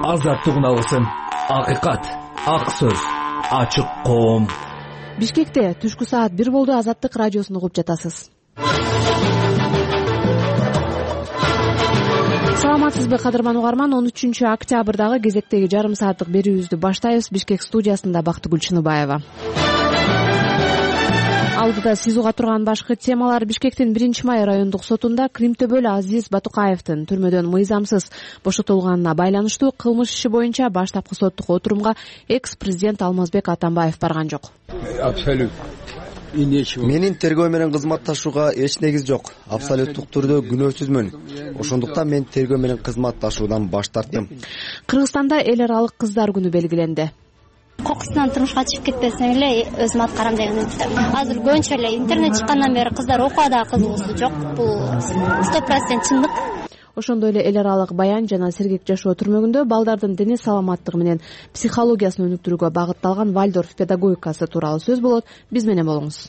азаттык уналысын. Акыйкат, ак сөз, ачык коом. Бишкекте түшкү саат 1 болду. Азаттык радиосун угуп жатасыз. Саламатсызбы кадырман угарман? 13 октябрдагы кезектеги жарым сааттык берүүбүздү баштайбыз. Бишкек студиясында Бактыгүл Чыныбаева. Алдыда сиз уга турган башкы темалар. Бишкектин 1-май райондук сотунда Кримтөбөл Азиз Батукаевдин түрмөдөн мыйзамсыз бошотулганына байланыштуу кылмыш иши боюнча баштапкы соттук отурумга экс-президент Алмазбек Атамбаев барган жок. Менин тергөө менен кызматташууга эч негиз жок. Абсолюттук түрдө күнөөсүзмүн. Ошондуктан мен тергөө менен кызматташуудан баш тарттым. Кыргызстанда эл аралык кыздар күнү белгиленди. Кокусунан турмушка чыгып кетпесем эле өзүм аткарам деген үмүттөм. Азыр көбүнчө эле интернет чыккандан бери кыздар окууга дагы кызыгуусу жок. Бул 100% чындык. Ошондой эле эл аралык Баян жана Сергек жашоо түрмөгүндө балдардын дене саламаттыгы менен психологиясын өнүктүрүүгө багытталган Вальдорф педагогикасы тууралуу сөз болот. Биз менен болуңуз.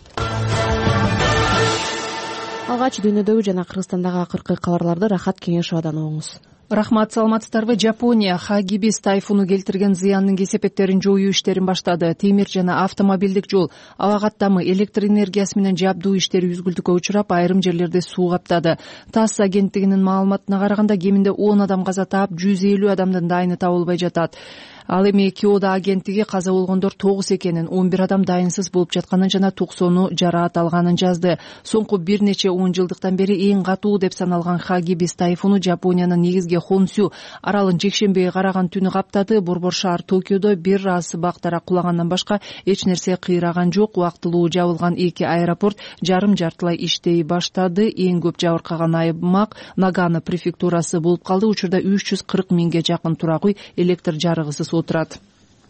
Алгач дүйнөдөгү жана Кыргызстандагы акыркы кабарларды Рахат Кеңешовадан угуңуз. Рахмат, саламатсыздарбы? Жапония Хагибис тайфуну келтирген зыяндын кесепеттерин жоюу иштерин баштады. Темир жана автомобилдик жол, аба каттамы, электр энергиясы менен жабдуу иштери үзгүлтүккө учурап, айрым жерлерде суу каптады. ТАСС агенттигинин маалыматына караганда кеминде 10 адам каза таап, 150 адамдын дайыны табылбай жатат. Ал эми Киода агенттиги каза болгондор 9 экенин, 11 адам дайынсыз болуп жатканын жана 90-у жараат алганын жазды. Соңку бир нече 10 жылдыктан бери эң катуу деп саналган Хагибис тайфуну Жапониянын негизги Хонсю аралын жекшембиге караган түнү каптады. Борбор шаар Токиодо бир аз бактара кулагандан башка эч нерсе кыйраган жок. Убактылуу жабылган 2 аэропорт жарым жартылай иштей баштады. Эң көп жабыркаган аймак Нагано префектурасы болуп калды. Учурда 340 миңге жакын турак үй электр жарыгысыз отурат.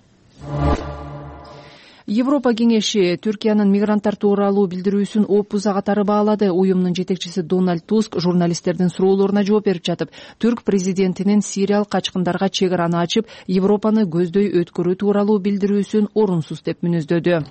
Европа кеңеши Түркиянын мигранттар тууралуу билдирүүсүн опуза катары баалады. Уюмдун жетекчиси Дональд Туск журналисттердин суроолоруна жооп берип жатып, түрк президентинин сириялык качкындарга чек араны ачып, Европаны көздөй өткөрүү тууралуу билдирүүсүн орунсуз деп мүнөздөдү.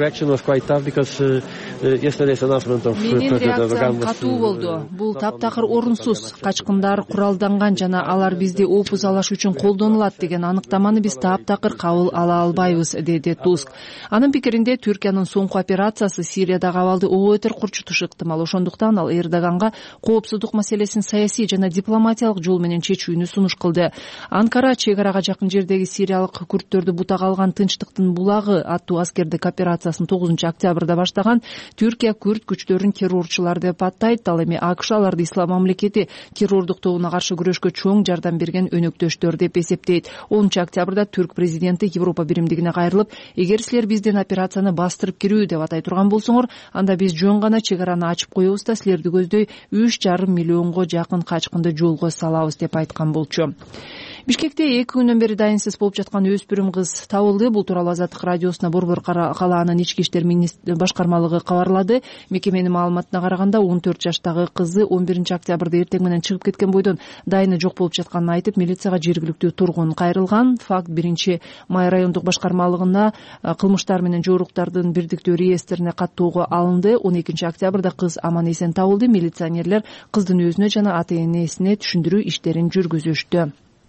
Менин реакциям катуу болду. Бул таптакыр орунсуз. Качкындар куралданган жана алар бизди опузалаш үчүн колдонулат деген аныктаманы биз таптакыр кабыл ала албайбыз, деди Туск. Анын пикиринде Түркиянын соңку операциясы Сириядагы абалды оотер курчутушу ыктымал. Ошондуктан ал Эрдоганга коопсуздук маселесин саясий жана дипломатиялык жол менен чечүүнү сунуш кылды. Анкара чек арага жакын жердеги сириялык күрттөрдү бутага алган Тынчтыктын булагы аттуу аскердик операциясын 9 октябрда баштаган. Түркия күрт күчтөрүн террорчулар деп атайт. Ал эми АКШ аларды ислам мамлекети террордук тобуна каршы күрөшкө чоң жардам берген өнөктөштөр деп эсептейт. 10 октябрда түрк президенти Европа биримдигине кайрылып, эгер силер биздин операцияны бастырып кирүү деп атай турган болсоңор, анда биз жөн гана чек араны ачып коебуз да силерди көздөй 3,5 миллионго жакын качкынды жолго салабыз деп айткан болчу. Бишкекте 2 күндөн бери дайынсыз болуп жаткан өспүрүм кыз табылды. Бул тууралуу Азаттык радиосуна Борбор калаанын ички иштер башкармалыгы кабарлады. Мекеменин маалыматына караганда 14 жаштагы кызы 11 октябрда эртең менен чыгып кеткен бойдон дайыны жок болуп жатканын айтып, милицияга жергиликтүү тургун кайрылган. Факт 1-май райондук башкармалыгына кылмыштар менен жооруктардын бирдиктүү реестрине каттоого алынды. 12 октябрда кыз аман эсен табылды. Милиционерлер кыздын өзүнө жана ата-энесине түшүндүрүү иштерин жүргүзүштү.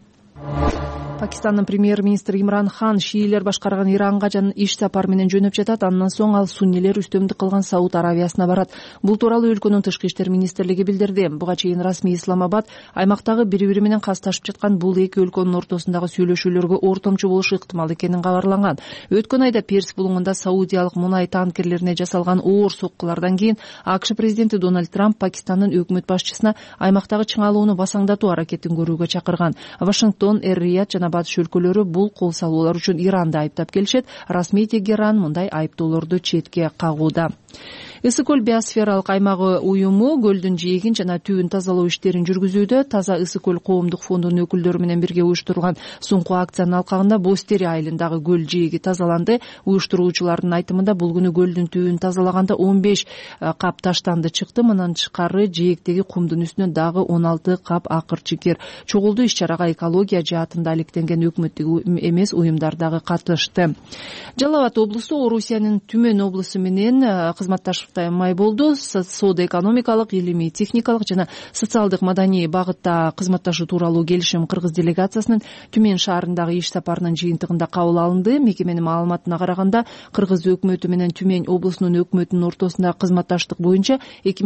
Пакистандын премьер-министри Имран Хан шиилер башкарган Иранга иш сапар менен жөнөп жатат. Андан соң ал суннилер үстөмдүк кылган Сауд Аравиясына барат. Бул тууралуу өлкөнүн тышкы иштер министрлиги билдирди. Буга чейин расмий Исламабад аймактагы бири-бири менен касташып жаткан бул эки өлкөнүн ортосундагы сүйлөшүүлөргө ортомчу болушу ыктымал экенин кабарланган. Өткөн айда Перс булуңунда саудиялык мунай танкерлерине жасалган оор соккулардан кийин АКШ президенти Дональд Трамп Пакистандын өкмөт башчысына аймактагы чыңалууну басаңдатуу аракетин көрүүгө чакырган. Вашингтон, Эр-Рияд жана батыш өлкөлөрү бул кол салуулар үчүн Иранды айыптап келишет. Расмий Тегеран мындай айыптоолорду четке кагууда. Ысык-көл биосфералык аймагы уюму көлдүн жээгин жана түбүн тазалоо иштерин жүргүзүүдө. Таза Ысык-көл коомдук фондунун өкүлдөрү менен бирге уюштурулган соңку акциянын алкагында Бостери айылындагы көл жээги тазаланды. Уюштуруучулардын айтымында бул күнү көлдүн түбүн тазалаганда 15 кап таштанды чыкты. Мындан тышкары жээктеги кумдун үстүнө дагы 16 кап акыр чикер чогулду. Иш-чарага экология жаатында алектенген өкмөттүк эмес уюмдар дагы катышты. Жалал Абад облусу Орусиянын Түмөн облусу менен кызматташтай болду. Соода экономикалык, илимий техникалык жана социалдык маданий багытта кызматташуу тууралуу келишим кыргыз делегациясынын Түмен шаарындагы иш сапарынын жыйынтыгында кабыл алынды. Мекеменин маалыматына караганда, кыргыз өкмөтү менен Түмен облусунун өкмөтүнүн ортосунда кызматташтык боюнча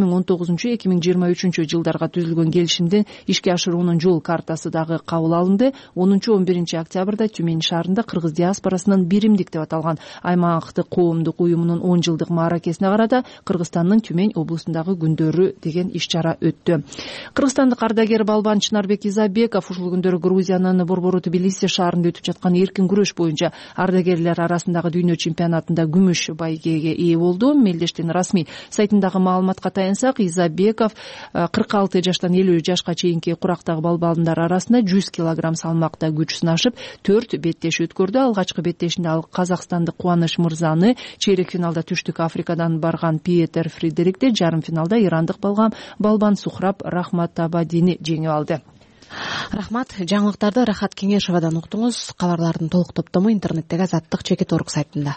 2019-2023 жылдарга түзүлгөн келишимдин ишке ашыруунун жол картасы дагы кабыл алынды. 10-11 октябрда Түмен шаарында кыргыз диаспорасынын биримдик деп аталган аймактык коомдук уюмунун 10 жылдык мааракесине карата Кыргызстандын Түмен облусундагы күндөрү деген иш-чара өттү. Кыргызстандык ардагер балбан Чынарбек Изабеков ушул күндөрү Грузиянын борбору Тбилиси шаарында өтүп жаткан эркин күрөш боюнча ардагерлер арасындагы дүйнө чемпионатында күмүш байгеге ээ болду. Мелдештин расмий сайтындагы маалыматка таянсак, Изабеков 46 жаштан 50 жашка чейинки курактагы балбандар арасында 100 кг салмакта күч сынашып 4 беттеш өткөрдү. Алгачкы беттешинде ал казакстандык Кубаныч Мырзаны, чейрек финалда Түштүк Африкадан барган Пьетер Фредерикти, жарым финалда ирандык балбан Сухраб Рахматабадини жеңип алды. Рахмат. Жаңылыктарды Рахат Кеңешовадан уктуңуз. Кабарлардын толук топтому интернеттеги Азаттык.org сайтында.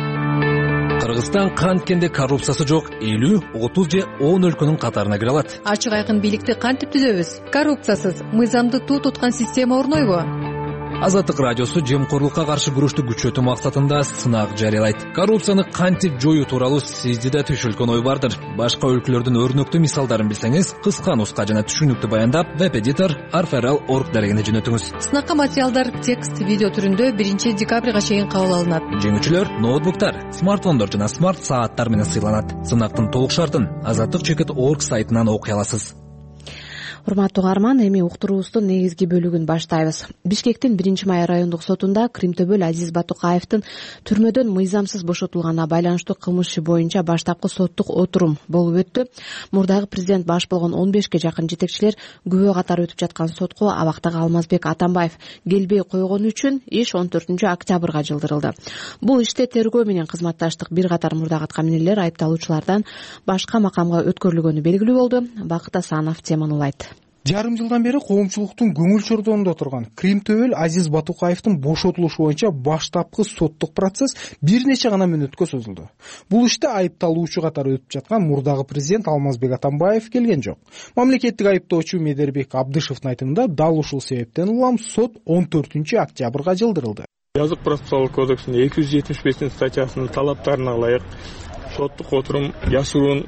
Кыргызстан канткенде коррупциясы жок 50, 30 же 10 өлкөнүн катарына кире алат. Ачык айкын бийликти кантип түзөбүз? Коррупциясыз мыйзамды туу туткан система орнойбу? Азаттык радиосу жемкорлукка каршы күрөштү күчөтүү максатында сынак жарыялайт. Коррупцияны кантип жоюу тууралуу сизде да түшүлгөн ой бардыр. Башка өлкөлөрдүн өрнөктүү мисалдарын билсеңиз, кыска нуска жана түшүнүктүү баяндап Webeditor arferal.org дарегине жөнөтүңүз. Сынакка материалдар текст, видео түрүндө 1 декабрга чейин кабыл алынат. Жеңүүчүлөр ноутбуктар, смартфондор жана смарт сааттар менен сыйланат. Сынактын толук шартын Azattyk.org сайтынан окуй аласыз. Урматтуу угарман, эми уктуруубуздун негизги бөлүгүн баштайбыз. Бишкектин 1-май райондук сотунда Кримтөбөл Азиз Батукаевдин түрмөдөн мыйзамсыз бошотулганына байланыштуу кылмыш иши боюнча баштапкы соттук отурум болуп өттү. Мурдагы президент баш болгон 15ке жакын жетекчилер күбө катары өтүп жаткан сотко абактагы Алмазбек Атамбаев келбей койгону үчүн иш 14 октябрга жылдырылды. Бул иште тергөө менен кызматташтык бир катар мурдагы аткаминерлер айыпталуучулардан башка макамга өткөрүлгөнү белгилүү болду. Бакыт Асанов теманы улайт. Жарым жылдан бери коомчулуктун көңүл чордонунда турган Кримтөбөл Азиз Батукаевдин бошотулушу боюнча баштапкы соттук процесс бир нече гана мүнөткө созулду. Бул иште айыпталуучу катары өтүп жаткан мурдагы президент Алмазбек Атамбаев келген жок. Мамлекеттик айыптоочу Медербек Абдышевдин айтымында дал ушул себептен улам сот 14 октябрга жылдырылды. Жазык процессуалдык кодексинин 275 статьясынын талаптарына ылайык соттук отурум яшыруун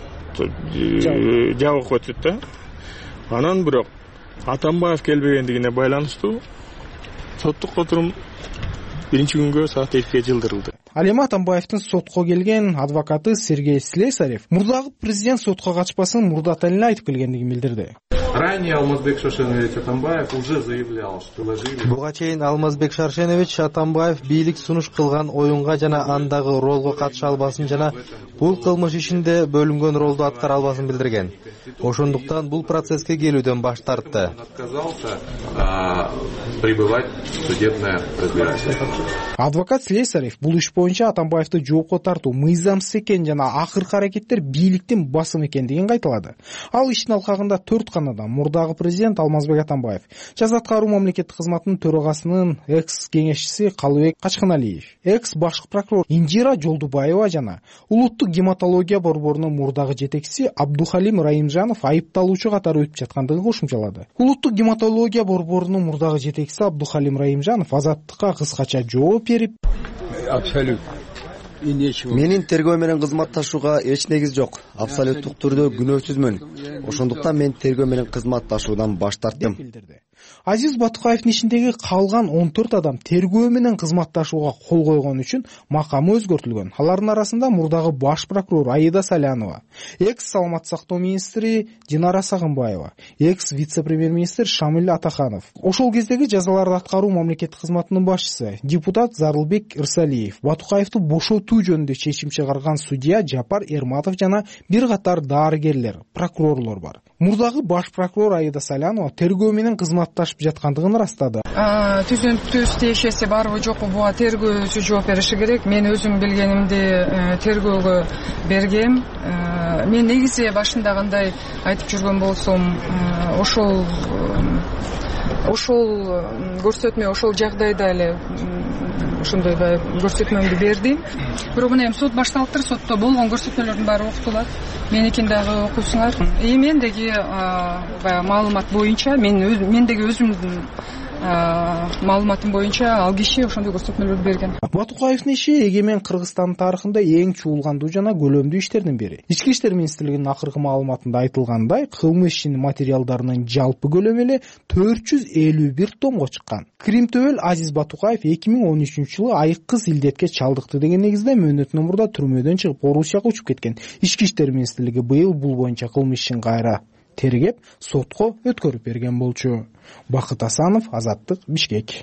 жабык өтүп да. Анан бирок Атамбаев келбегендигине байланыштуу соттук отурум 1-күнгө саат 2ге жылдырылды. Ал эми Атамбаевдин сотко келген адвокаты Сергей Слесарев мурдагы президент сотко качпасын мурдата эле айтып келгендигин билдирди. Ранее Алмазбек Шаршенович Атамбаев уже заявлял, что ложили. Буга чейин Алмазбек Шаршенович Атамбаев бийлик сунуш кылган оюнга жана андагы ролго катыша албасын жана бул кылмыш ишинде бөлүнгөн ролду аткара албасын билдирген. Ошондуктан бул процесске келүүдөн баш тартты. Отказался пребывать в судебное разбирательство. Адвокат Слесарев бул иш боюнча Атамбаевди жоопко тартуу мыйзамсыз экен жана акыркы аракеттер бийликтин басымы экендигин кайталады. Ал иштин алкагында 4 канадан мурдагы президент Алмазбек Атамбаев, жаза аткаруу мамлекеттик кызматынын төрагасынын экс-кеңешчиси Калыбек Качканалиев, экс-башкы прокурор Инжира Жолдубаева жана улуттук гематология борборунун мурдагы жетекчиси Абдухалим Раимжанов айыпталуучу катары өтүп жаткандыгын кошумчалады. Улуттук гематология борборунун мурдагы жетекчиси Абдухалим Раимжанов Азаттыкка кыскача жооп берип, абсолютно менин тергөө менен кызматташууга эч негиз жок. Абсолюттук түрдө күнөөсүзмүн. Ошондуктан мен тергөө менен кызматташуудан баш тарттым. Азиз Батукаевдин ишиндеги калган 14 адам тергөө менен кызматташууга кол койгон үчүн макамы өзгөртүлгөн. Алардын арасында мурдагы баш прокурор Аида Салянова, экс-саламаттык сактоо министри Динара Сагынбаева, экс-вице-премьер-министр Шамил Атаханов. Ошол кездеги жазаларды аткаруу мамлекеттик кызматынын башчысы депутат Зарылбек Ирсалиев, Батукаевди бошотуу жөнүндө чечим чыгарган судья Жапар Эрматов жана бир катар дарыгерлер, прокурорлор бар. Мурдагы баш прокурор Аида Салянова тергөө менен кызматташып жаткандыгын ырастады. Түзүнүктүү иштешеси барбы жокпу буга тергөөчү жооп бериши керек. Мен өзүм билгенимди тергөөгө бергем. Мен негизи башында кандай айтып жүргөн болсом, ошол ошол көрсөтмө ошол жагдайда эле ошондой көрсөтмөмдү бердим. Бирок мына эми суд башталыптыр, сотто болгон көрсөтмөлөрдүн баары окутулат. Меникин дагы окуйсуңар. Мендеги баягы маалымат боюнча, мендеги өзүмдүн маалыматым боюнча ал киши ошондой көрсөтмөлөрдү берген. Батукаевдин иши эгемен Кыргызстандын тарыхында эң чуулгандуу жана көлөмдүү иштердин бири. Ички иштер министрлигинин акыркы маалыматында айтылгандай, кылмыш ишинин материалдарынын жалпы көлөмү эле 451 томго чыккан. Кримтөбөл Азиз Батукаев 2013-жылы айыккыз илдетке чалдыкты деген негизде мөөнөтүнөн мурда түрмөдөн чыгып Орусияга учуп кеткен. Ички иштер министрлиги быйыл бул боюнча кылмыш ишин кайра тергеп, сотко өткөрүп берген болчу. Бакыт Асанов, Азаттык, Бишкек.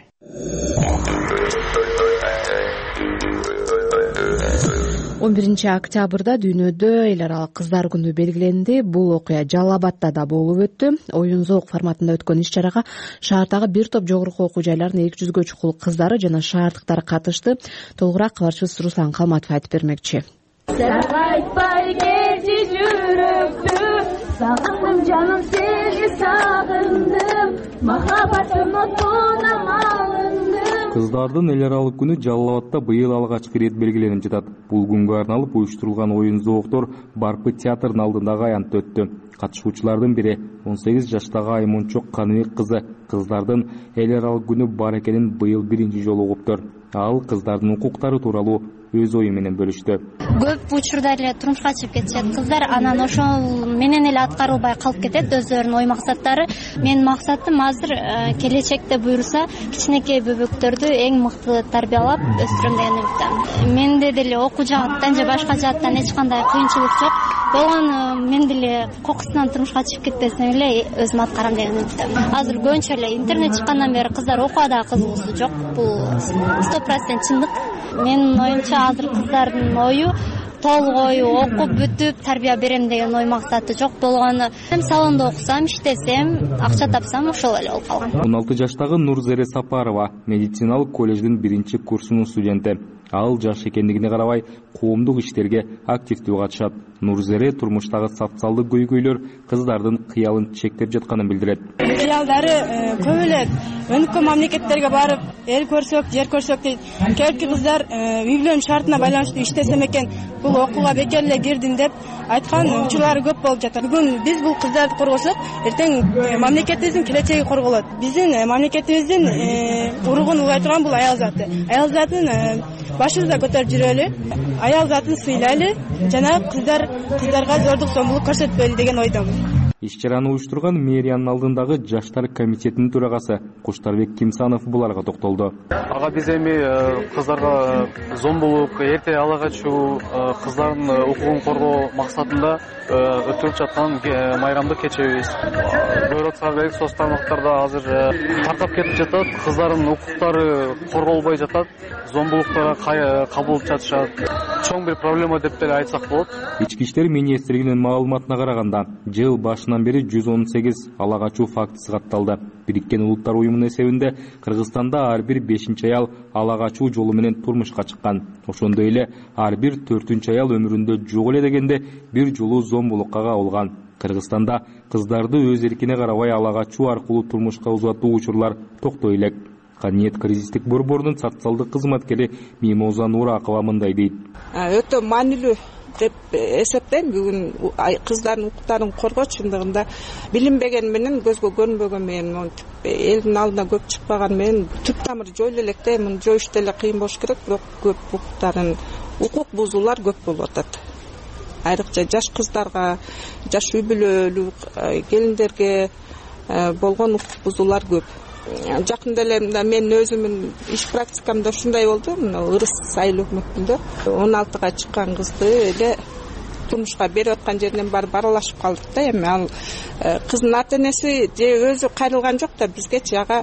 11 октябрда дүйнөдө эл аралык кыздар күнү белгиленди. Бул окуя Жалал Абадта да болуп өттү. Оюн зоок форматында өткөн иш-чарага шаардагы бир топ жогорку окуу жайларынын 200гө чукул кыздары жана шаардыктар катышты. Толугураак кабарчыбыз Руслан Калматов айтып бермекчи. Саргайтпай келди жүрөктү, сагындым жаным сени сагындым, махаббаттын отуна малындым. Кыздардын эл аралык күнү Жалал Абадта быйыл алгачкы ирет белгиленип жатат. Бул күнгө арналып уюштурулган оюн зооктор Барпы театрынын алдындагы аянтта өттү. Катышуучулардын бири 18 жаштагы Аймончок Каныбек кызы кыздардын эл аралык күнү бар экенин быйыл биринчи жолу угуптур. Ал кыздардын укуктары тууралуу өз ою менен бөлүштү. Көп учурда эле турмушка чыгып кетишет кыздар, анан ошол менен эле аткарылбай калып кетет өзлөрүнүн ой максаттары. Менин максатым азыр келечекте буйруса кичинекей бөбөктөрдү эң мыкты тарбиялап өстүрөм деген үмүттөмүн. Менде деле окуу жааттан же башка жааттан эч кандай кыйынчылык жок. Болгону мен деле кокусунан турмушка чыгып кетпесем эле өзүм аткарам деген үмүттөмүн. Азыр көбүнчө эле интернет чыккандан бери кыздар окууга да кызыгуусу жок. Бул 100% чындык. Менин оюмча азыр кыздардын ою толук ою окуп бүтүп тарбия берем деген ой максаты жок. Болгону салондо окусам, иштесем, акча тапсам ошол эле болуп калган. 16 жаштагы Нурзере Сапарова медициналык колледждин 1-курсунун студенти. Ал жаш экендигине карабай коомдук иштерге активдүү катышат. Нурзере турмуштагы социалдык көйгөйлөр кыздардын кыялын чектеп жатканын билдирет. Кыялдары көп эле өнүккөн мамлекеттерге барып, эл көрсөк, жер көрсөк дейт. Кээинки кыздар үй бүлөнүн шартына байланыштуу иштесем экен, бул окууга бекер эле кирдим деп айткан учурлары көп болуп жатат. Бүгүн биз бул кыздарды коргосок, эртең мамлекетибиздин келечеги корголот. Биздин мамлекетибиздин уругун улгай турган бул аял заты. Аял затын башыбызда көтөрүп жүрөлү, аял затын сыйлайлы жана кыздарга зордук зомбулук көрсөтпөйлү деген ойдомун. Иш-чараны уюштурган мэриянын алдындагы жаштар комитетинин төрагасы Куштарбек Кимсанов буларга токтолду. Ага биз эми кыздарга зомбулук, эрте ала качуу, кыздардын укугун коргоо максатында өткөрүп жаткан майрамды кечебиз. Көрүп атсаңар керек, соц тармактарда азыр таркап кетип жатат, кыздардын укуктары корголбой жатат, зомбулуктарга кабылып жатышат. Чоң бир проблема деп деле айтсак болот. Ички иштер министрлигинин маалыматына караганда, жыл башынан бери 118 ала качуу фактысы катталды. Бириккен Улуттар уюмунун эсебинде Кыргызстанда ар бир 5-чи аял ала качуу жолу менен турмушка чыккан. Ошондой эле ар бир 4-чү аял өмүрүндө жок эле дегенде бир жолу зомбулукка кабылган. Кыргызстанда кыздарды өз эркине карабай ала качуу аркылуу турмушка узатуу учурлар токтой элек. Каниет кризистик борборунун социалдык кызматкери Мимоза Нуракова мындай дейт. Өтө маанилүү деп эсептейм. Бүгүн кыздардын укуктарын коргоо чындыгында билинбеген менен, көзгө көрүнбөгөн менен, элдин алдына көп чыкпаган менен түп тамыры жоюлу элек да, муну жоюш деле кыйын болуш керек, бирок көп укук бузуулар көп болуп атат. Айрыкча жаш кыздарга, жаш үй бүлөлүк келиндерге болгон укук бузуулар көп. Жакында эле мен өзүмүн иш практикамда ушундай болду. Ырыс айыл өкмөтүндө 16га чыккан кызды эле турмушка берип аткан жеринен барып аралашып калдык да. Эми ал кыздын ата-энеси же өзү кайрылган жок да, бизгечи ага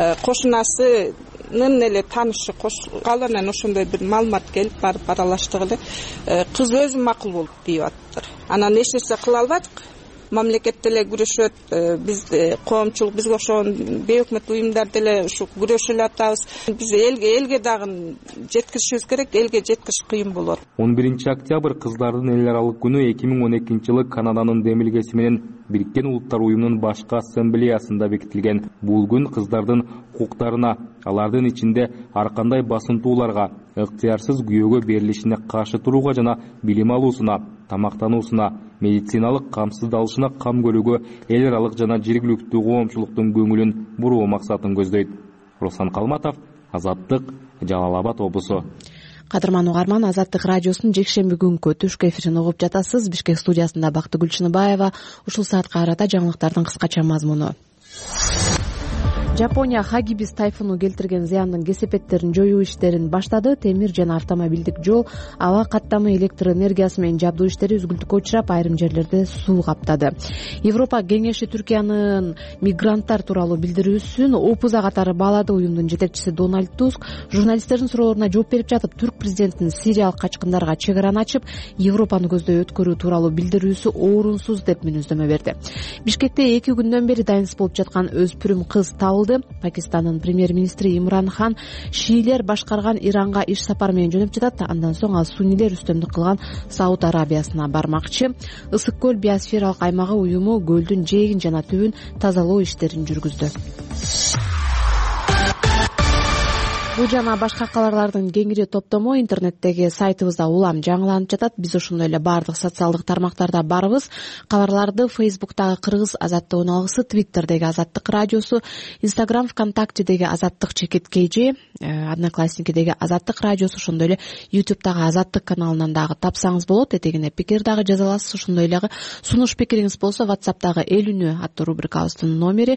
кошунасынын эле таанышы кошулган, анан ошондой бир маалымат келип барып аралаштык эле. Кыз өзү макул болуп тийип аттыр. Анан эч нерсе кыла албадык. мамлекет деле күрөшөт, биз коомчулук, бизге окшогон бейөкмөт уюмдар деле ушу күрөшүп эле атабыз. Биз элге дагы жеткиришибиз керек, элге жеткириш кыйын болот. 11 октябрь кыздардын эл аралык күнү 2012-жылы Канаданын демилгеси менен Бириккен Улуттар уюмунун башкы ассамблеясында бекитилген. Бул күн кыздардын укуктарына, алардын ичинде ар кандай басынтууларга, ыктыярсыз күйөөгө берилишине каршы турууга жана билим алуусуна, тамактануусуна, медициналык камсыздалышына кам көрүүгө эл аралык жана жергиликтүү коомчулуктун көңүлүн буруу максатын көздөйт. Руслан Калматов, Азаттык, Жалал Абад облусу. Кадырман угарман, Азаттык радиосунун жекшемби күнкү түшкү эфирин угуп жатасыз. Бишкек студиясында Бактыгүл Чыныбаева. Ушул саатка карата жаңылыктардын кыскача мазмуну. Жапония Хагибис тайфуну келтирген зыяндын кесепеттерин жоюу иштерин баштады. Темир жана автомобилдик жол, аба каттамы, электр энергиясы менен жабдуу иштери үзгүлтүккө учурап, айрым жерлерде суу каптады. Европа кеңеши Түркиянын мигранттар тууралуу билдирүүсүн опуза катары баалады. Уюмдун жетекчиси Дональд Туск журналисттердин суроолоруна жооп берип жатып, түрк президентинин сириялык качкындарга чек араны ачып, Европаны көздөй өткөрүү тууралуу билдирүүсү орунсуз деп мүнөздөмө берди. Бишкекте 2 күндөн бери дайынсыз болуп жаткан өспүрүм кыз табылды. Пакистанын премьер-министри Имран Хан шиилер башкарган Иранга иш сапар менен жөнөп жатат. Андан соң ал суннилер үстөмдүк кылган Сауд Арабиясына бармакчы. Ысык көл биосфералык аймагы уюму көлдүн жээгин жана түбүн тазалоо иштерин жүргүздү. Бул жана башка кабарлардын кеңири топтому интернеттеги сайтыбызда улам жаңыланып жатат. Биз ошондой эле баардык социалдык тармактарда барбыз. Кабарларды Facebook'тагы Кыргыз Азаттык уналгысы, Twitter'деги Азаттык радиосу, Instagram, ВКонтактедеги Азаттык чекит KG, Одноклассникидеги Азаттык радиосу, ошондой эле YouTube'дагы Азаттык каналынан дагы тапсаңыз болот. Этегине пикир дагы жаза аласыз. Ошондой эле сунуш пикириңиз болсо WhatsApp'тагы эл үнү аттуу рубрикабыздын номери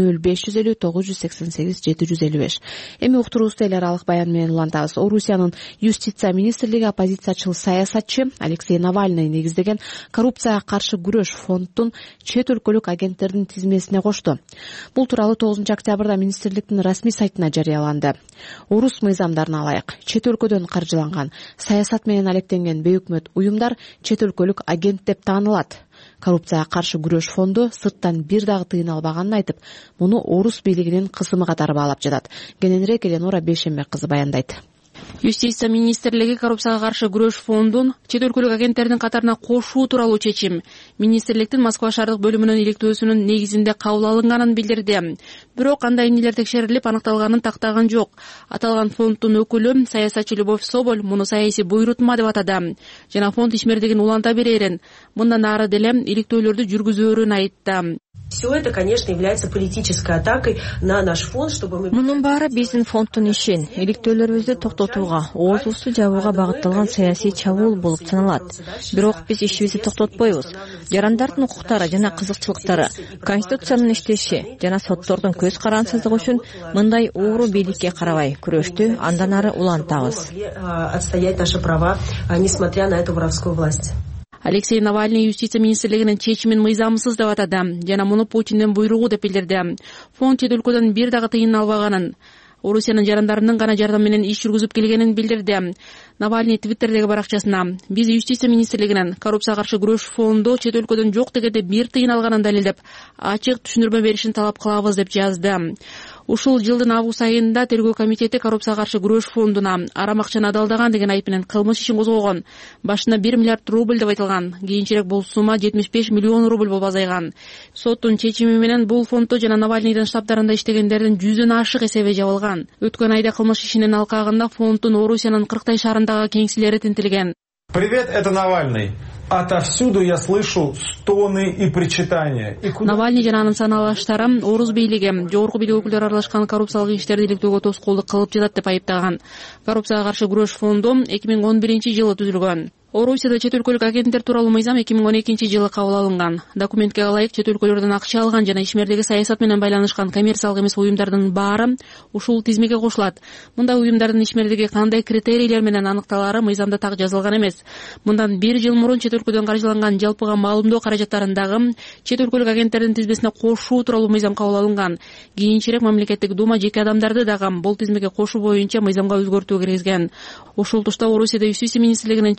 0550 988 755. Эми уктуруубузду эл аралык баян менен улантабыз. Орусиянын юстиция министрлиги оппозициячыл саясатчы Алексей Навальный негиздеген коррупцияга каршы күрөш фондун чет өлкөлүк агенттердин тизмесине кошту. Бул тууралуу 9 октябрда министрликтин расмий сайтына жарыяланды. Орус мыйзамдарына ылайык чет өлкөдөн каржыланган саясат менен алектенген бейөкмөт уюмдар чет өлкөлүк агент деп таанылат. Коррупцияга каршы күрөш фонду сырттан бир дагы тыйын албаганын айтып, муну орус бийлигинин кысымы катары баалап жатат. Кененирээк Эленора Бейшембек кызы баяндайт. Юстиция министрлиги коррупцияга каршы күрөш фондун чет өлкөлүк агенттердин катарына кошуу тууралуу чечим министрликтин Москва шаардык бөлүмүнүн иликтөөсүнүн негизинде кабыл алынганын билдирди. Бирок кандай эмнелер текшерилип аныкталганын тактаган жок. Аталган фонддун өкүлү саясатчы Любовь Соболь муну саясий буйрутма деп атады жана фонд ишмердигин уланта берерин, мындан ары деле иликтөөлөрдү жүргүзөөрүн айтты. Все это, конечно, является политической атакой на наш фонд, чтобы мы... Мунун баары биздин фонддун ишин, иликтөөлөрүбүздү токтотууга, оозубузду жабууга багытталган саясий чабуул болуп саналат. Бирок биз ишибизди токтотпойбуз. Жарандардын укуктары жана кызыкчылыктары, конституциянын иштеши жана соттордун көз карансыздыгы үчүн мындай ууру бийликке карабай күрөштү андан ары улантабыз. Отстоять наши права, несмотря на эту воровскую власть. Алексей Навальный юстиция министрлигинин чечимин мыйзамсыз деп атады жана муну Путиндин буйругу деп билдирди. Фонд чет өлкөдөн бир дагы тыйын албаганын, Орусиянын жарандарынын гана жардам менен иш жүргүзүп келгенин билдирди. Навальный Твиттердеги баракчасына биз юстиция министрлигинин коррупцияга каршы күрөш фонду чет өлкөдөн жок дегенде бир тыйын алганын далилдеп, ачык түшүндүрмө беришин талап кылабыз деп жазды. Ушул жылдын август айында тергөө комитети коррупцияга каршы күрөш фондуна арам акчаны адалдаган деген айып менен кылмыш ишин козгогон. Башына 1 миллиард рубль деп айтылган. Кийинчерээк бул сумма 75 миллион рубль болуп азайган. Соттун чечими менен бул фонддо жана Навальныйдын штабдарында иштегендердин 100дөн ашык эсеби жабылган. Өткөн айда кылмыш ишинин алкагында фонддун Орусиянын 40 шаарындагы кеңселери тинтилген. Привет, это Навальный. Отовсюду я слышу стоны и причитания. Навальный жана анын саналаштары орус бийлиги жогорку бийлик өкүлдөрү аралашкан коррупциялык иштерди иликтөөгө тоскоолдук кылып жатат деп айыптаган. Коррупцияга каршы күрөш фонду 2011-жылы түзүлгөн. Орусияда чет өлкөлүк агенттер тууралуу мыйзам 2012-жылы кабыл алынган. Документке ылайык чет өлкөлөрдөн акча алган жана ишмердеги саясат менен байланышкан коммерциялык эмес уюмдардын баары ушул тизмеге кошулат. Мындай уюмдардын ишмердиги кандай критерийлер менен аныкталары мыйзамда так жазылган эмес. Мындан 1 жыл мурун чет өлкөдөн каржыланган жалпыга маалымдоо каражаттарындагы чет өлкөлүк агенттердин тизмесине кошуу тууралуу мыйзам кабыл алынган. Кийинчерээк мамлекеттик дума жеке адамдарды дагы бул тизмеге кошуу боюнча мыйзамга өзгөртүү киргизген. Ушул тушта Орусияда юстиция министрлигинин чечими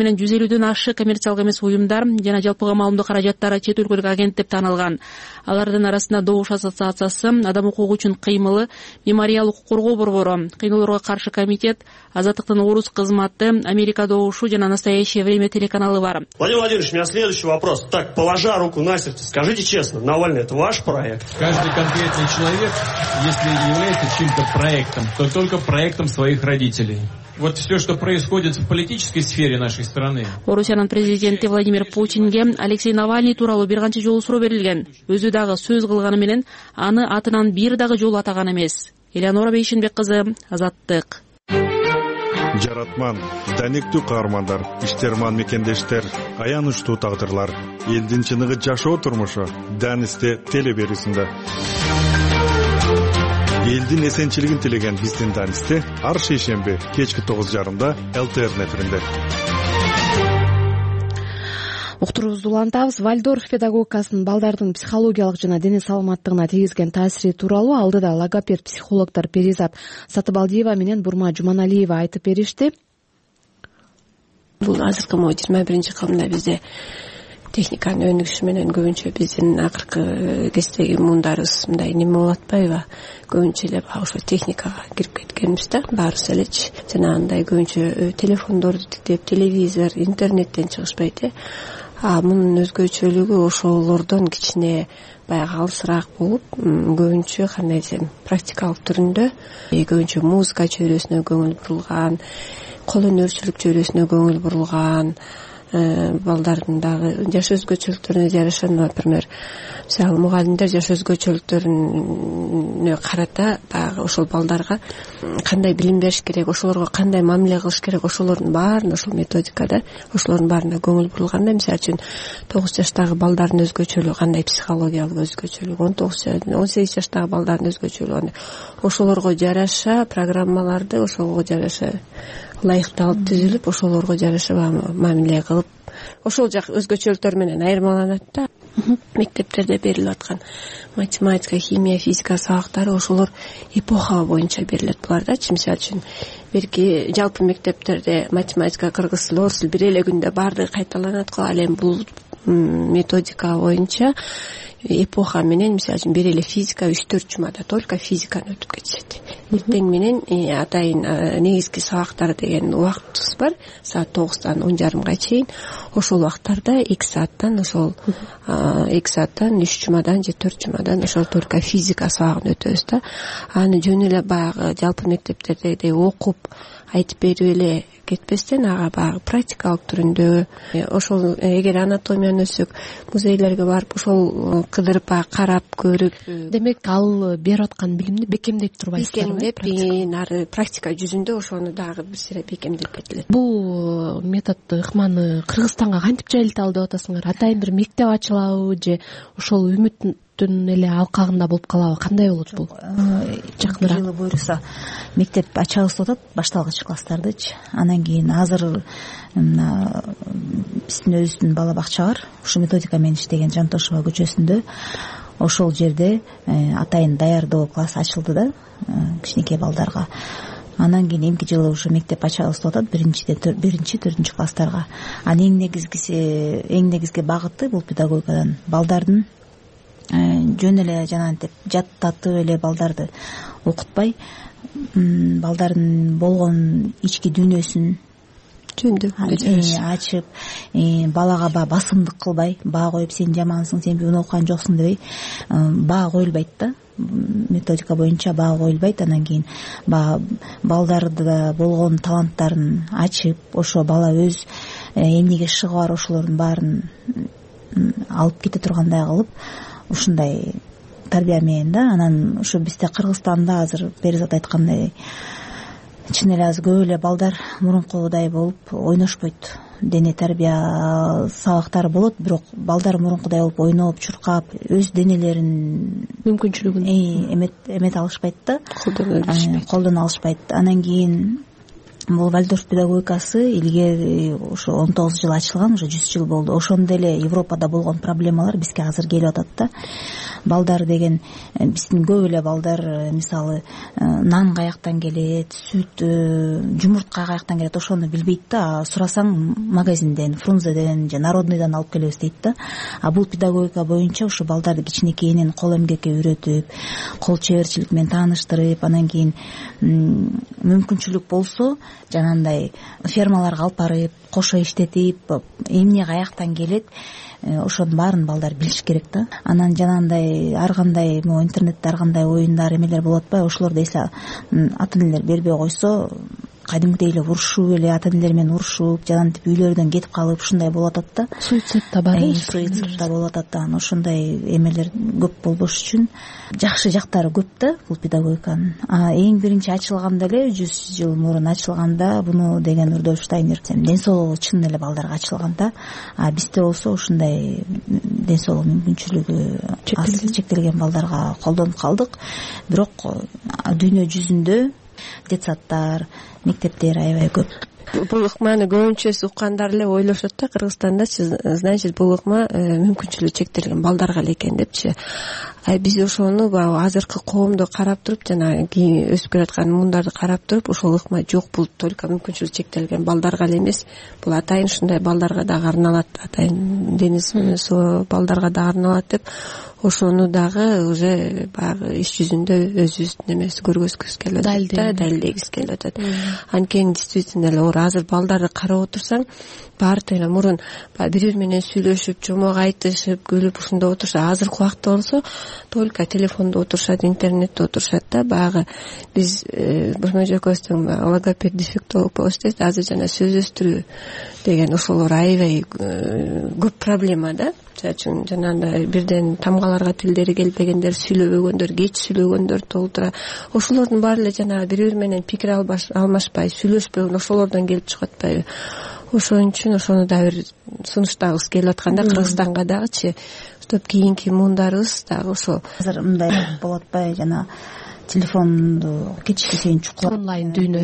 менен 150дөн ашык коммерциялык эмес уюмдар жана жалпыга маалымдоо каражаттары чет өлкөлүк агент деп таанылган. Алардын арасында Добуш ассоциациясы, Адам укугу үчүн кыймылы, Мемориал укук коргоо борбору, Кыйноолорго каршы комитет, Азаттыктын орус кызматы, Америка Добушу жана Настоящее время телеканалы бар. Владимир Владимирович, у меня следующий вопрос. Так, положа руку на сердце, скажите честно, Навальный — это ваш проект? Каждый конкретный человек, если является чьим-то проектом, то только проектом своих родителей. Вот все, что происходит в политической сфере нашей страны. Орусиянын президенти Владимир Путинге Алексей Навальный тууралуу бир канча жолу суроо берилген. Өзү дагы сөз кылганы менен аны атынан бир дагы жолу атаган эмес. Элеонора Бейшенбек кызы, Азаттык. Жаратман, даниктүү каармандар, иштерман мекендештер, аянычтуу тагдырлар, элдин чыныгы жашоо турмушу Данисте телеберүүсүндө. Элдин эсенчилигин тилеген биздин Данисте ар шейшемби кечки 9:30 ЛТР эфиринде. Уктуруубузду улантабыз. Вальдорф педагогикасынын балдардын психологиялык жана дене саламаттыгына тийгизген таасири тууралуу алдыда логопед психологдор Перизат Сатыбалдиева менен Бурма Жуманалиева айтып беришти. Бул азыркы 21 кылымда бизде техниканын өнүгүшү менен көбүнчө биздин акыркы кездеги муундарыбыз мындай неме болуп атпайбы? Көбүнчө эле ошо техникага кирип кеткенбиз да, баарыбыз элечи. Жанагындай көбүнчө телефондорду тиктеп, телевизор, интернеттен чыгышпайт. Мунун өзгөчөлүгү ошолордон кичине баягы алысыраак болуп, көбүнчө кандай десем, практикалык түрүндө, көбүнчө музыка чөйрөсүнө көңүл бурулган, кол өнөрчүлүк чөйрөсүнө көңүл бурулган, балдардын дагы жаш өзгөчөлүктөрүнө жараша, например, мисалы мугалимдер жаш өзгөчөлүктөрүнө карата дагы ошол балдарга кандай билим бериш керек, ошолорго кандай мамиле кылыш керек, ошолордун баарына ошол методикада, ошолордун баарына көңүл бурулганда, мисалы үчүн 9 жаштагы балдардын өзгөчөлүгү кандай психологиялык өзгөчөлүк, 18 жаштагы балдардын өзгөчөлүгү, ошолорго жараша программаларды ошого жараша ылайыкталып түзүлүп, ошолорго жараша мамиле кылып, ошол жак өзгөчөлүктөр менен айырмаланат да. Мектептерде берилип аткан математика, химия, физика сабактары ошолор эпоха боюнча берилет булардачы. Мисалы үчүн берки жалпы мектептерде математика, кыргыз тили, орус тили бир эле күндө баардыгы кайталанат го. Ал эми бул методика боюнча эпоха менен, мисалы үчүн бир эле физика 3-4 жумада только физиканы өтүп кетишет. Эртең менен атайын негизги сабактар деген убактыбыз бар, саат 9-тан 10:30 чейин. Ошол убакыттарда 2 сааттан ошол 2 сааттан 3 жумадан же 4 жумадан ошол только физика сабагын өтөбүз да. Аны жөн эле баягы жалпы мектептердегидей окуп айтып берип эле кетпестен, ага баягы практикалык түрүндө, ошол эгер анатомияны өтсөк, музейлерге барып ошол кыдырып карап көрүп, демек ал берип аткан билимди бекемдеп турбайсыздар? Бекемдеп, ары практика жүзүндө ошону дагы бир сыйра бекемдеп кетилет. Бул метод ыкманы Кыргызстанга кантип жайылталы деп атасыңар? Атайын бир мектеп ачылабы же ошол үмүттүн эле алкагында болуп калабы? Кандай болот бул? Жакыныраак жылы буюрса мектеп ачабыз деп атат, башталгыч класстардычы. Анан кийин азыр биздин өзүбүздүн бала бакча бар, ушу методика менен иштеген Жантошева көчөсүндө. Ошол жерде атайын даярдоо класс ачылды да, кичинекей балдарга. Анан кийин эмки жылы ушу мектеп ачабыз деп атат, 1-4 класстарга. Анын эң негизги багыты бул педагогикадан балдардын жөн эле жанагынтип жаттатып эле балдарды окутпай, балдардын болгон ички дүйнөсүн ачып, балага басымдык кылбай, баа коюп сен жамансың, сен буну окуган жоксуң дебей, баа коюлбайт да. Методика боюнча баа коюлбайт. Анан кийин балдарда болгон таланттарын ачып, ошо бала өз эмнеге шыгы бар ошолордун баарын алып кете тургандай кылып, ушундай тарбия менен да. Анан ушу бизде Кыргызстанда азыр Перизат айткандай чын эле азыр көп эле балдар мурункудай болуп ойношпойт. Дене тарбия сабактары болот, бирок балдар мурункудай болуп ойноп, чуркап, өз денелерин мүмкүнчүлүгүн эмете алышпайт да, колдоно алышпайт. Анан кийин бул Вальдорф педагогикасы илгери ошо 19 жыл ачылган, уже 100 жыл болду. Ошондо эле Европада болгон проблемалар бизге азыр келип атат да. балдар деген биздин көп эле балдар мисалы нан каяктан келет, сүт, жумуртка каяктан келет ошону билбейт да. Сурасаң магазинден, Фрунзеден же Народныйдан алып келебиз дейт да. А бул педагогика боюнча ушу балдарды кичинекейинен кол эмгекке үйрөтүп, кол чеберчилик менен тааныштырып, анан кийин мүмкүнчүлүк болсо жанагындай фермаларга алып барып, кошо иштетип, эмне каяктан келет, ошонун баарын балдар билиш керек да. Анан жанагындай ар кандай могу интернетте ар кандай оюндар эмелер болуп атпайбы, ошолорду эсе ата энелер бербей койсо кадимкидей эле урушуп эле ата энелер менен урушуп, жанагынтип үйлөрүнөн кетип калып ушундай болуп атат да. Суицид да бар. Суицид да болуп атат да. Анан ошондой эмелер көп болбош үчүн жакшы жактары көп да бул педагогиканын. Эң биринчи ачылганда эле 100 жыл мурун ачылганда буну деген Рудольф Штайнер ден соолугу чын эле балдарга ачылган да. Бизде болсо ушундай ден соолук мүмкүнчүлүгү чектелген балдарга колдонуп калдык. Бирок дүйнө жүзүндө детсадтар, мектептер аябай көп. Бул ыкманы көбүнчөсү уккандар эле ойлошот да, Кыргызстандачы, значит, бул ыкма мүмкүнчүлүгү чектелген балдарга эле экен депчи. Биз ошону азыркы коомду карап туруп, жана кийин өсүп келаткан мундарды карап туруп, ошол ыкма жок, бул только мүмкүнчүлүгү чектелген балдарга эле эмес, бул атайын ушундай балдарга дагы арналат, атайын дениз суу балдарга дагы арналат деп, ошону дагы уже баягы иш жүзүндө өзүбүздүн эмеси көргөзгүбүз келип атат да, далилдегибиз келип атат. Анткени действительно эле азыр балдарды карап отурсаң, баары эле мурун бири бири менен сүйлөшүп, жомок айтышып, күлүп ушундай отурса, азыркы убакта болсо только телефондо отурушат, интернетте отурушат да. Баягы биз Бошмажы экөөбүздүн логопед дефектолог болуштубуз, азыр жана сөз өстүрүү деген ошолор аябай көп проблема да. Чачын жанагындай бирден тамгаларга тилдери келбегендер, сүйлөбөгөндөр, кеч сүйлөгөндөр толтура. Ошолордун баары эле жанагы бири бири менен пикир алмашпай, сүйлөшпөгөн ошолордон келип чыгып атпайбы. Ошон үчүн ошону да бир сунуштагыбыз келип атканда Кыргызстанга дагычы, чтоб кийинки муундарыбыз дагы ошо азыр мындай болуп атпайбы, жана телефонду кечке чейин чукулап онлайн дүйнө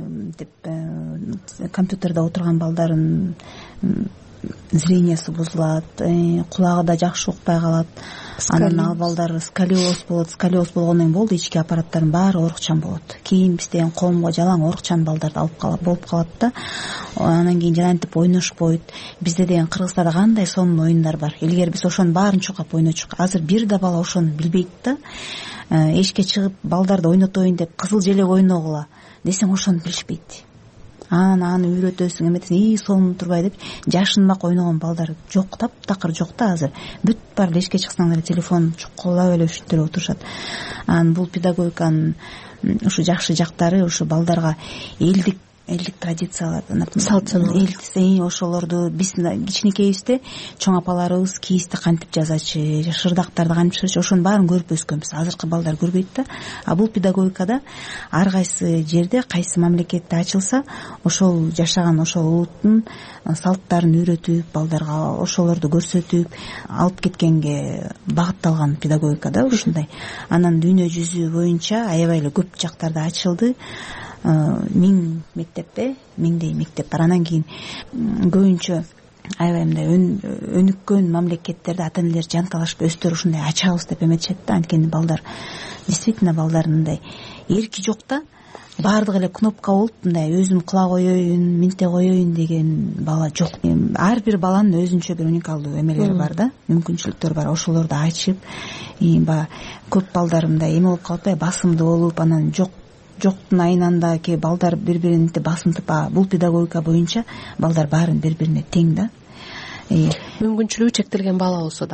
деп компьютерде отурган балдардын зрениясы бузулат, кулагы да жакшы укпай калат. Анан ал балдар сколиоз болот. Сколиоз болгондон кийин болду, ички аппараттардын баары оорукчан болот. Кийин биз деген коомго жалаң оорукчан балдарды болуп калат да. Анан кийин жанагынтип ойношпойт. Бизде деген Кыргызстанда кандай сонун оюндар бар. Илгери биз ошонун баарын чукап ойночук. Азыр бир да бала ошону билбейт да. Эшикке чыгып балдарды ойнотоюн деп кызыл желек ойногула десең ошону билишпейт. Аны үйрөтөсүң, эметесиң, сонун турбай деп жашынмак ойногон балдар жок, таптакыр жок да азыр. Бүт бар эшикке чыксаң эле телефон чукулап эле ушинтип эле отурушат. Бул педагогиканын ушу жакшы жактары ушу балдарга элдик традицияларды, ошолорду биз кичинекейибизде чоң апаларыбыз кийизди кантип жазачы, шырдактарды кантип чыгачы, ошонун баарын көрүп өскөнбүз. Азыркы балдар көрбөйт да. Бул педагогикада ар кайсы жерде, кайсы мамлекетте ачылса, ошол жашаган ошол улуттун салттарын үйрөтүп, балдарга ошолорду көрсөтүп алып кеткенге багытталган педагогика да ушундай. Анан дүйнө жүзү боюнча аябай эле көп жактарда ачылды. 1000 мектепте, 1000дей мектеп бар. Анан кийин көбүнчө аябай мындай өнүккөн мамлекеттерде ата энелер жанталашып өздөрү ушундай ачабыз деп эметишет да. Анткени балдар действительно балдарындай эрки жок да. Баардыгы эле кнопка болуп, мындай өзүм кыла коеюн, минте коеюн деген бала жок. Ар бир баланын өзүнчө бир уникалдуу эмелери бар да, мүмкүнчүлүктөр бар. Ошолорду ачып, көп балдар мындай эме болуп калып атпайбы, басымдуу болуп, анан жоктун айынан ке балдар бири-бирин басынтып, бул педагогика боюнча балдар баарын бири-бирине тең да. Мүмкүнчүлүгү чектелген бала болсо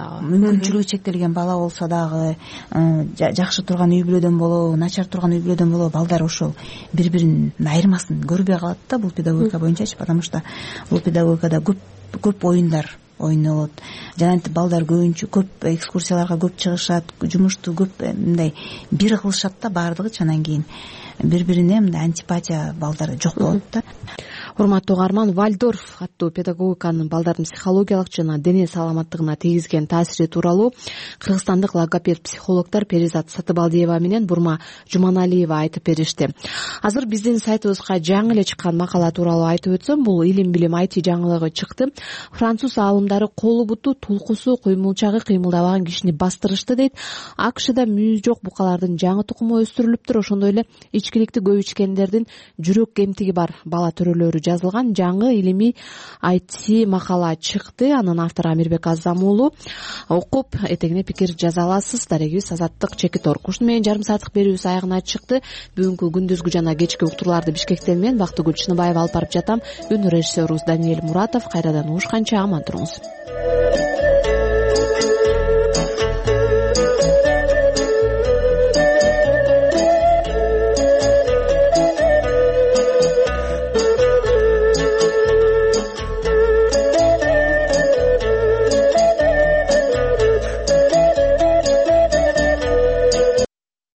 дагы, жакшы турган үй бүлөдөн болобу, начар турган үй бүлөдөн болобу, балдар ошол бири-биринин айырмасын көрбөй калат да бул педагогика боюнчачы, потому что бул педагогикада көп оюндар ойнолот. Жанагынтип балдар көбүнчө көп экскурсияларга көп чыгышат, жумушту көп мындай бир кылышат да баардыгычы. Анан кийин бири-бирине мындай антипатия балдарда жок болот да. урматтуу угарман, Вальдорф аттуу педагогиканын балдардын психологиялык жана дене саламаттыгына тийгизген таасири тууралуу кыргызстандык логопед психологдор Перизат Сатыбалдиева менен Бурма Жуманалиева айтып беришти. Азыр биздин сайтыбызга жаңы эле чыккан макала тууралуу айтып өтсөм, бул илим билим IT жаңылыгы чыкты. Француз аалымдары колу буту, тулкусу, кыймылчагы кыймылдабаган кишини бастырышты дейт. АКШда мүйүз жок букалардын жаңы тукуму өстүрүлүптүр. Ошондой эле ичкиликти көп ичкендердин жүрөк кемтиги бар бала төрөлөрү жазылган жаңы илимий IT макала чыкты. Анын автору Амирбек Азам уулу. Окуп этегине пикир жаза аласыз. Дарегибиз Азаттык Чекитор. Ушуну менен жарым сааттык берүүбүз аягына чыкты. Бүгүнкү күндүзгү жана кечки уктурларды Бишкектен мен Бактыгүл Чыныбаева алып барып жатам. Үн режиссерубуз Даниэль Муратов. Кайрадан угушканча аман туруңуз.